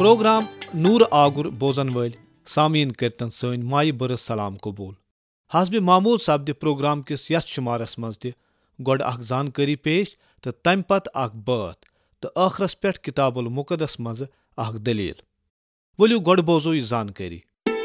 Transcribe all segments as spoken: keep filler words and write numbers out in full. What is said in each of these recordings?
Programme नूर आगुर बोजन वल सामीन करतन सन माय बरस सलाम कबूल। हसब मामूल सपद प्रोग्राम किस यथ शुमारस मज तह गोड अख जानकारी पेश तो तम पत अख बात तो आखरस पे किताबुल मुकदस मज अख दलील। वलियो गोड बोजो यह जानकारी।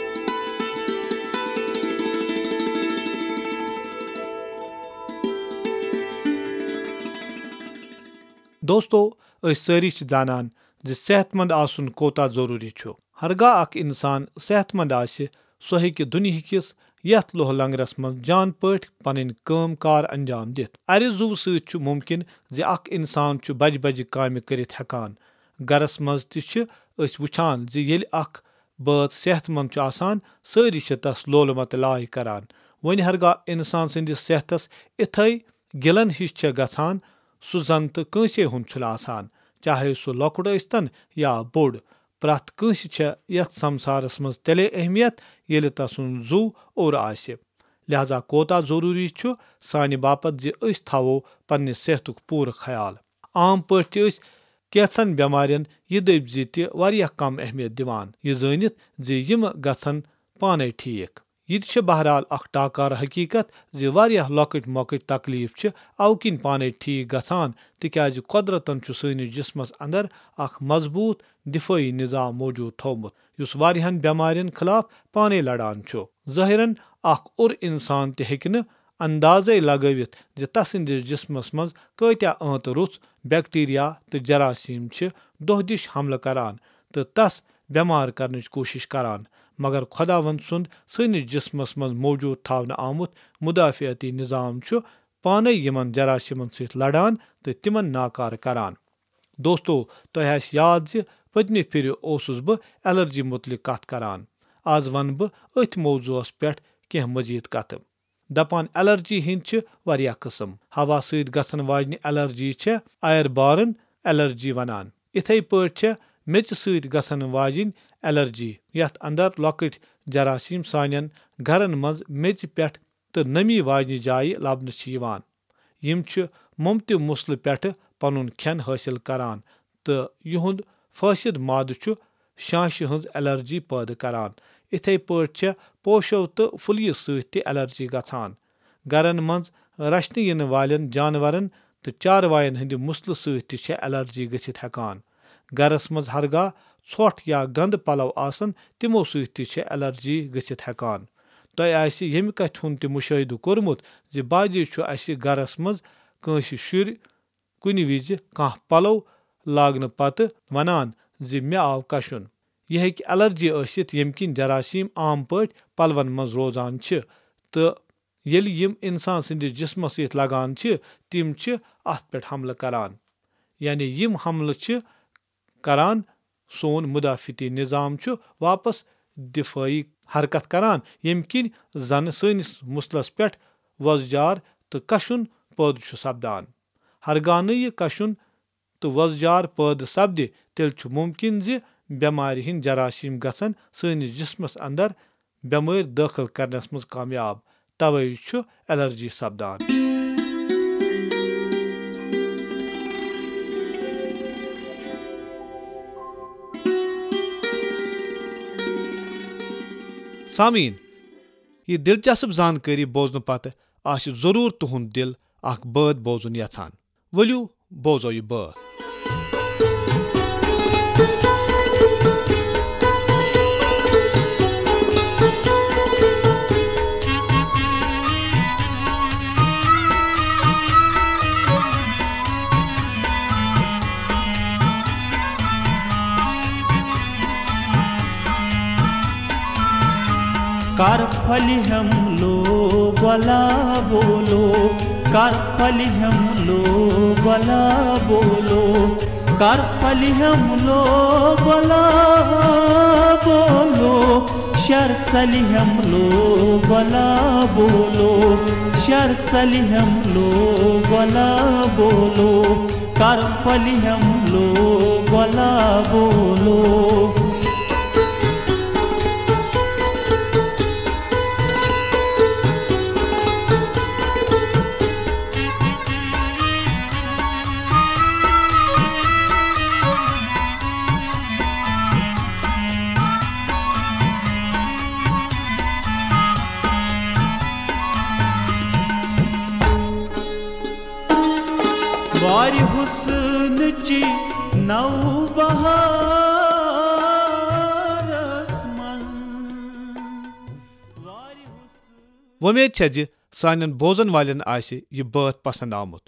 दोस्तो अस सारी जानान ज सेहतमंद आसन कोता जरूरी छु। हरगा अख इंसान सेहतमंद आसि सो हेकि दुनिया किस यथ लोह लंगरस मज जान पठ पन काम कार अंजाम दित। अर जुव सत छु मुमकिन ज अख इंसान छु बज बज काम करित हेकान। गरस मज ति अस वुछान ज येल अख बात सेहतमंद छु आसान सारी छ तस लोल मत लाय करान। वन हरगा इंसान संदिस सेहतस इथै गिलन हिश छ गछान सु जन तो कंसे हुंद छुल आसान, चाहे सु लकुड़ स्तन या बोड़। प्रथ कंस छ यथ संसारस मज तेले अहमियत येल तसुन जू और आसि। लिहाजा कोता जरूरी छु सानि बापत ज अस थावो पन्ने सेहतुक पूर ख्याल। आम पठ अस कैंचन बेमारियन यह दब ज वारिया कम अहमियत दिवान, यह जानित ज यम गछन पाने ठीक। यह बहरहाल अख टाकार हकीकत ज वारिया लॉकट मॉकट तकलीफ छ अवकिन पाने ठीक गसान तिक्याज कुदरतन छु सनिस जिस्मस अंदर अख मजबूत दिफाई निजाम मौजूद थोमुत युस वारियाहन बेमारियन खिलाफ पाने लड़ान छु। ज़ाहिरन अख उर इंसान ते हेकि न अंदाजे लगवित ज तसंदिस जिस्मस मज कत्या अंत रुच बैक्टीरिया तो जरासीम छ दोह दिश हमल करान तो तस बेमार करनच कोशिश करान। मगर खुदावंद सुंद सनिस जिस्मस मज मौजूद थावन आमुत मुदाफियती निजाम छु पाने यमन जरासीमन सत लड़ान तो तिमन नाकार करान। दोस्तो तोह आस याद ज पत्मे फिर ओसुस बह एलर्जी मुतलिक कथ करान। आज वन बह अथ मौजूस पे कह मजीद कथ। दपान एलर्जी हिंद छ वारिया किस्म। हवा सत गसन वाजन एलर्जी छ आयर बारन एलर्जी वनान। इथे पठ छ मेच सत गसन वाजन एलर्जी यथ अंदर लॉकट जरासीम सानियन घरन मज मेच पे तो नमी वाजन जाय लबन छ यिवान। यम छ मुमत मुसल पे पनुन खेन हासिल करान तो युहुंद फासिद माद छु शांश हंज एलर्जी पैदा करान। इथे पठ छ पोशो तो फुलिय सत एलर्जी गछान। घरन मज रचन यन वालन जानवरन तो चारवायन हंद मुसल सत एलर्जी गसित हेकान। घरस मज हरगा ोठ या गंद पलव आसन तिमो सत एलर्जी गसित हेकान। तोह आसि यम कथ हुंद त मुशाहिदु कोरमुत ज बाजे छु असि घरस मज कंस शुर कुनि विज काह पलव लागन पत वनान ज मे आव कशुन। यह हेकि एलर्जी आसित यम किन जरासीम आम पठ पलवन मज रोजान छ तो येल यम इंसान संदिस जिस्मस सत लगान छ तिम छ अथ पे हमल करान। यानी यम हमल छ करान सोन मुदाफिती निजाम छु वापस दिफाई हरकत करान यम किन जन सनिस मुसलस पे वजजार तो कशुन पैद छु सपदान। हरगान यह कशुन तो वजजार पैद सपद तेल छु मुमकिन ज बेमारि हिंद जरासीम गसन सनिस जिस्मस अंदर बेमार दाखिल करनस मज कामयाब, तवै छु एलर्जी सपदान। सामीन यह दिलचस्प जानकारी बोजन पत आश जरूर तुहुंद दिल अख बात बोजुन यछान। वलियो बोजो यह बात। कर फली हम लोग वाला बोलो, कर फली हम लोग वाला बोलो, कर फली हम लोग वाला बोलो, शर चली हम लोग वाला बोलो, शर चली हम लोग वाला बोलो, कर फली हम लोग वाला बोलो। वारि हुस्न ची नौ बहारस मंज वारि हुस्न। वोमेद छे जि सानन बोजन वालन आसि यह बात पसंद आमुत।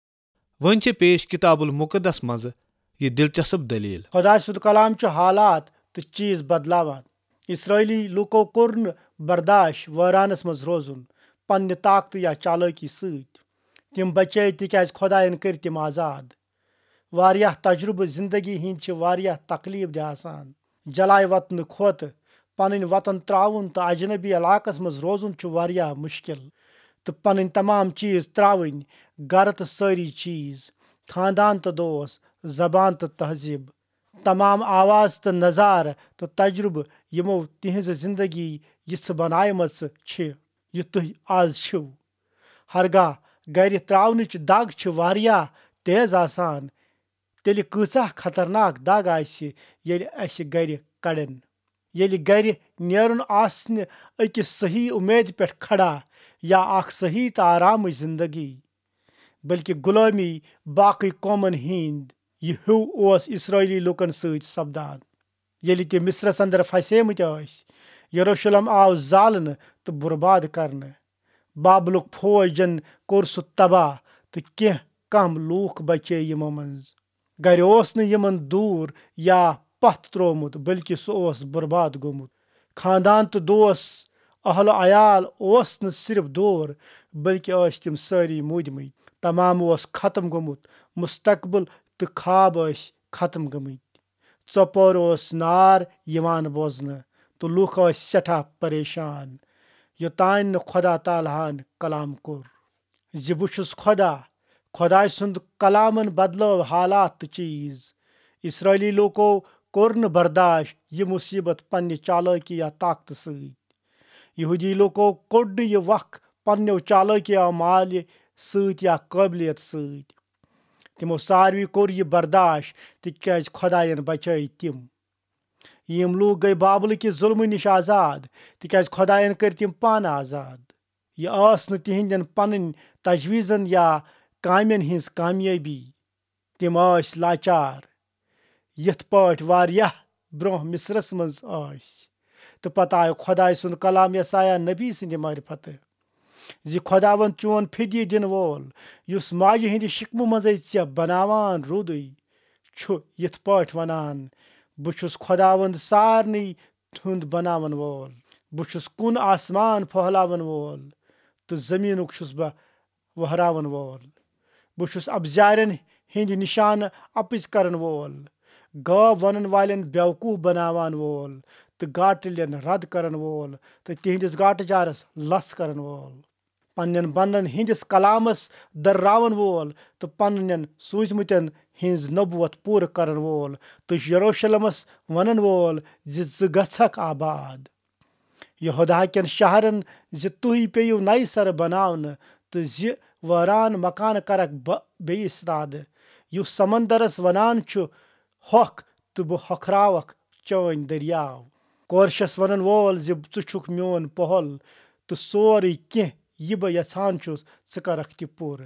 वन छे पेश किताबुल मुकद्दस मज यह दिलचस्प दलील। खुदा सुद कलाम च हालात तो चीज बदलावान। इसराइली लूको कोर न बर्दाश्त वरानस मज रोजुन पन्ने ताकत या चालाकी सत। तिम बचे तिक्याज खुदायन कर तिम आजाद। वारियाह तजुर्बे जिंदगी हिंद छ वारियाह तकलीफ दे आसान। जलाय वतन खोत पन्न वतन त्राउन तो अजनबी इलाकस मज रोजुन छ वारियाह मुश्किल। तो पन्न तमाम चीज त्रावन गर तो सारी चीज, खानदान तो दोस्त, जबान तो तहजीब, तमाम आवाज तो नज़ार तो तजुर्बे यमो तिहज जिंदगी यिछ बनायमच छ यु तुह आज छो। हरगा गर त्रावनच दाग छ वारियाह तेज आसान। तेल कूचा खतरनाक दाग आसि येल अस गर कड़न। येल गर नेरुन आसने अकिस सही उम्मीद पे खड़ा या अख सही तो आराम जिंदगी, बल्कि गुलामी बाकी कौमन हिंद यह हूँ ओस इसराइली लुकन सत सपदान। येल ते मिस्रस अंदर फसेमत आस, यरूशलेम आव जालन तो बर्बाद करने। बाबलुक फौजन कोर सु तबाह तो कह कम लूख बचे यमो मंज। गर ओस न यमन दूर या पथ त्रोमुत, बल्कि सो ओस बर्बाद गोमुत। खानदान तो दोस्त अहल अयाल ओस न सिर्फ दूर, बल्कि ओस तिम सारी मुदमत। तमाम ओस खत्म गोमुत। मुस्तकबिल तो खाब ओस खत्म गमत। चौपोर ओस नार यवान बोजन तो लूख ओस सठा परेशान। योतान न खुदा तालहान कलाम कोर जि बु छुस खुदा। खुदाय सुंद कलामन बदलो हालात तो चीज। इसराइली लोको कोर न बर्दाश्त यह मुसीबत पन्ने चालाकी या ताकत सत। यहूदी लोको कोड न यह वख पन्नो चालाकी या माल सत या काबिलियत सत। तिमो सारवी कोर यह बर्दाश्त तिक्याज खुदायन बचाई तिम। यम लोग गई बाबल कि जुल्म निश आजाद तिक्याज खुदायन कर तिम पान आजाद। यह आस न तिहिंदन पन्न तजवीजन या कामन हिंस कामयाबी। तिम आस लाचार यथ पाठ वारियाह ब्रोह मिस्रस मज आस। तो पता आयो खुदाय सुंद कलाम यसाया नबी सिंध मारिफत जि खुदावन चोन फिदी दिन वोल युस माजे हिंद शिकमु मज ऐ बनावान रुदुई छु यथ पाठ वनान बु छुस खुदावंद सारनी हुंद बनावन वोल। बु छुस कुन आसमान फहलावन वोल तो जमीनुक छुस बह वहरावन वोल। बु छुस अबजारन हिंद निशान अपिस करन वोल। गाव वनन वालन बेवकूफ बनावान वोल तो गाटलियन रद करन वोल तो तिहंदिस गाट जारस लस करन वोल। पन्न बंदन हिंदिस कलामस दर्रावन वोल तो पन्न सूझमतन हिंज नबुवत पूर करन वोल तो यरूशलेमस वनन वोल जि ज गछक आबाद। यहूदा कन शहरन जि तुही पेयु नई सर बनावन तो जि वरान मकान करक बेइस्ताद। यु समंदरस वनान छु होख तो बह हखरावक चौन दरियाव। कोरशस वनन वोल जि छु छुक म्योन पहल तो सोरी कह यह बह यछान छुस च करक ति पूर।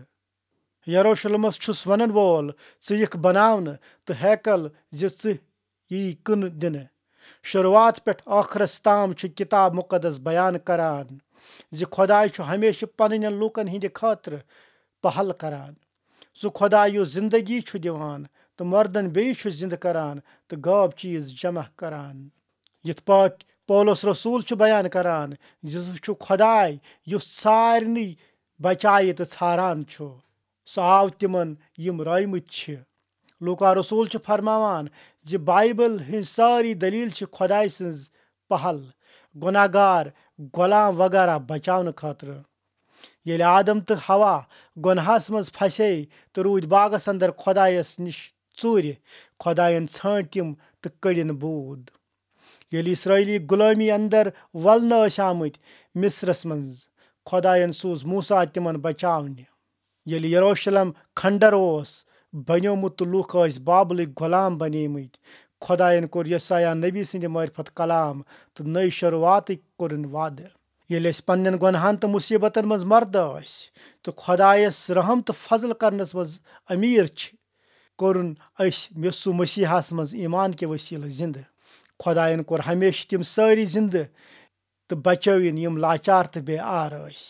यरूशलेमस छुस वनन वोल च यिक बनावन तो हैकल जि च यी कन दिन। शुरुआत पे आखरस ताम छु किताब मुकद्दस बयान करान जि खुदाय छु हमेशा पन्न लूकन हिंद खातिर पहल करान। सु खुदा यु जिंदगी छु दिवान तो मर्दन बे छु जिंद करान तो गाब चीज जमा करान। यथ पाठ पौलुस रसूल छु बयान करान जि सु छु खुदाय युस सारनी बचाए तो छारान छु। सु आव तिमन यम रायमत छ। लूका रसूल छु फरमावान जि बाइबल हिंद सारी दलील छ खुदाय सिंज पहल गुनाहगार गुलाम वगैरह बचावन खातिर। येल आदम तो हवा गुनाहस मज फसे तो रूद बागस अंदर खुदायस निश चूर खुदायन छांट तिम तो कड़िन बूद। येल इसराइली गुलामी अंदर वलन आमत मिस्रस मज खुदायन सूज मूसा तिमन बचावने। येल यरूशलेम खंडर ओस बन्योमुत तो लूख बाबल गुलाम बनेमत खुदायन कोर यसाया नबी सिंध मार्फत कलाम तो नई शुरुआत कोरन वाद। येले अस पन्नन गुनाहन तो मुसीबतन मज मर्द अस तो खुदायस रहम तो फजल करनस मज अमीर छ कोरुन अस यसु मसीहस मज ईमान के वसील जिंद खुदायन कोर हमेशा तिम सारी जिंद तो बचविन यम लाचार तो बेआर अस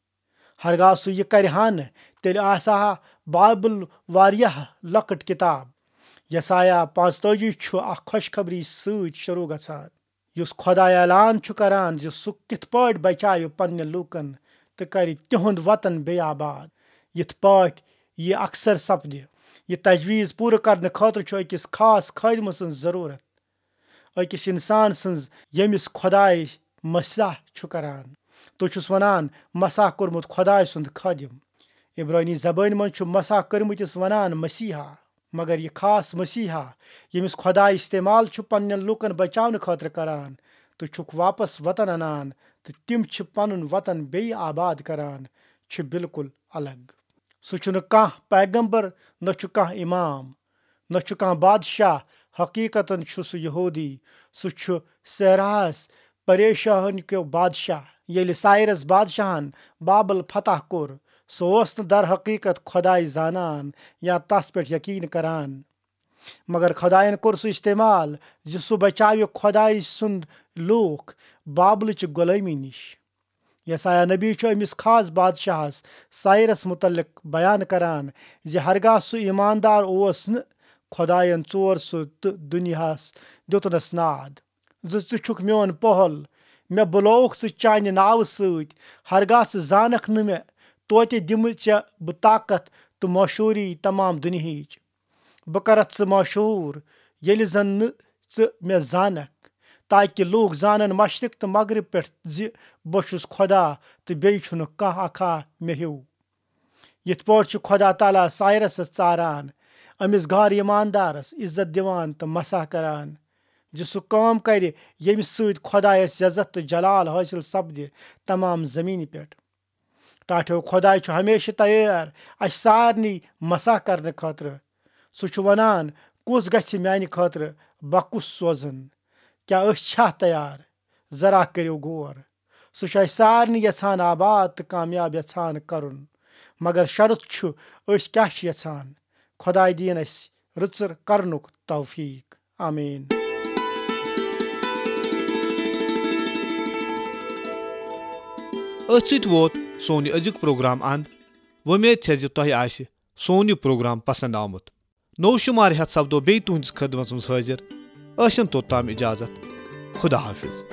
हरगा सु यह करहान तेल आसा बाइबल वारियाह लकट किताब यसाया पांचतजी अ खुशखबरी सत शुरू गसान युस खुदा ऐलान छु करान जो सु कित पाट बचायो पन्ने लूकन तो कर तिहुंद वतन बे आबाद यिथ पाट यह अक्सर सपद यह तजवीज़ पूरा करने खतर छु अकिस खास खदम सं जरूरत अकिस इंसान सं यमिस खुदाय मसाह छु करान तो छुस वनान मसाह कोरमुत खुदाय सुंद खदिम इब्रानी जबान मन छु मसाह करमुतिस वनान मसीहा मगर यह खास मसीहा यमिस खुदा इस्तेमाल छु पन्न लूकन बचावन खतर करान तो छुक वापस वतन अनान तो तिम छु पनुन वतन बे आबाद करान छु बिल्कुल अलग सु छु न काह पैगंबर न छु काह इमाम न छु काह बादशाह हकीकतन छु सु यहूदी सु छु सेरास परेशान के बादशाह येले साइरस बादशाहन बाबल फतह कोर सो ओस न दर हकीकत खुदाई जानान या तस पे यकीन करान मगर खुदायन कोर सु इस्तेमाल जो सु बचाव खुदाई सुंद लूक बाबल च गुलामी निश यसाया नबी छु अमिस खास बादशाहस साइरस मुतल्लिक बयान करान जे हरगा सु ईमानदार ओस न खुदायन चोर सु दुनियास दुतनस नाद जो छुक मोन पहल मे बुलोक सु चान नाव सत हरगा सु जानक न मे तोते दिम चे बह ताकत तो मशहूरी तमाम दुनियाच बह करत स मशहूर येल जन न च मे जानक ताकि लोग जानन मशरक तो मगरब पे जि बह छुस खुदा तो बे छुन कह अखा मे हिउ यिथ पाट खुदा ताला साइरस चारान अमिस घर ईमानदारस इज्जत दिवान तो मसाह करान जो सु काम कर यमिस सत खुदायस इज्जत तो जलाल हासिल सपद तमाम जमीन पे टाठो खुदा छु हमेशा तैयार अस सारनी मसाह करने खतर सु छु वनान कुस गछ म्यानि खतर बकुस सोजन क्या अस छा तैयार जरा करियो गौर सु छु अस सारनी यछान आबाद तो कामयाब यछान करुन मगर शर्त छु अस क्या छु यछान खुदाय दीन अस रुचर करनुक तौफीक आमीन। अथ सत वोत सोन अजुक प्रोग्राम अंद वमेद छे जे तोह आसि सोन यह प्रोग्राम पसंद आमुत नौ शुमार हेत सपदो बे तुहंदिस खदमत मज हाजिर अशन तोताम इजाजत खुदा हाफिज।